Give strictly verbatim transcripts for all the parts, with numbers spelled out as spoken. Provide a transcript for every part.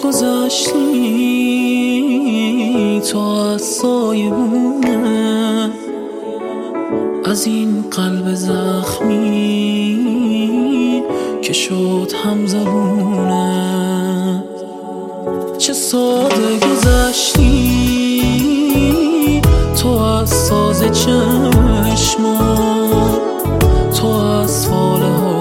گذشتی تو از سایبونه، از این قلب زخمی که شد همزبونه. چه ساده گذشتی تو از ساز چشما، تو از فال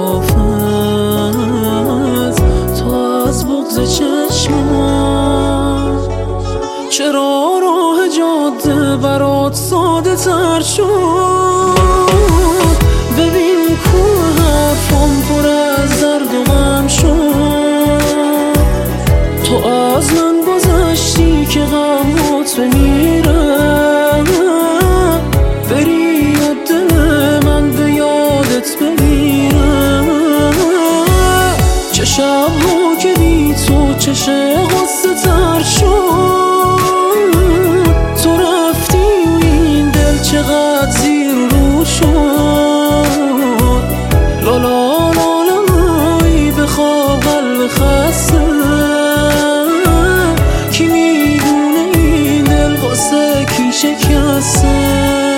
حافظ، تو از بغض چشما. چرا راه جاده برات ساده تر شد؟ ببین کوه حرفم پر از درد و غم شد. تو از من گذشتی که غمات بمیره، بری و دل من به یادت بمیره. چه شب‌ها که بی تو چشه غصه تر شد. تو رفتی و این دل چقدر زیر رو شد. لالا لالا لای بخواب قلب خسته، کی میدونه این دل واسه کی شکسته.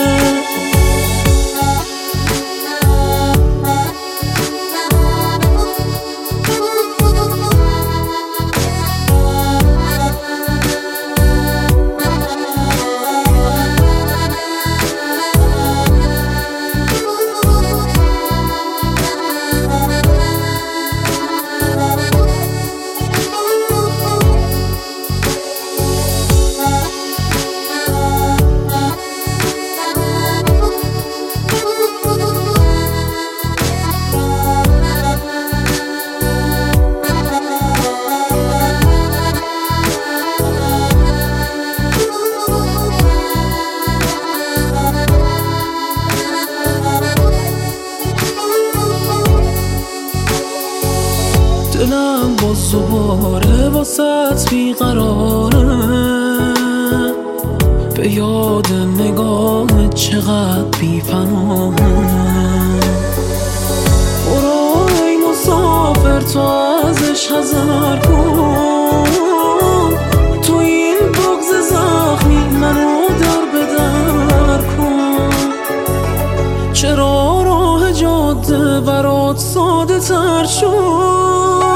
دلم باز دوباره واسط بیقراره، به یاد نگاه چقدر بی پناهه. برو ای مسافر تو ازش حذر کن، تو این بغض زخمی منو در بدر کن. چرا راه جاده برات ساده تر شد؟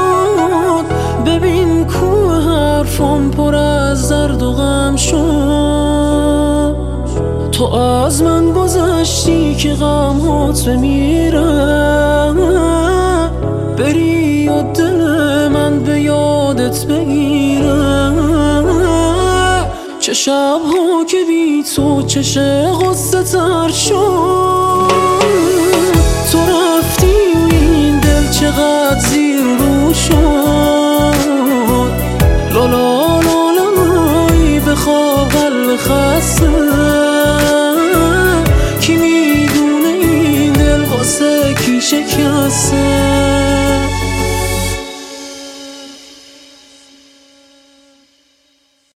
ببین کوه حرفم پر از درد و غم شد. تو از من گذشتی که غمات بمیره، بری و دل من به یادت بگیره. چه شب‌ها که بی تو چشه غصه تر شد. تو رفتی و این دل چقدر زیر رو شد. لالا لالا لای بخواب قلب خسته، کی میدونه این دل واسه کی شکسته.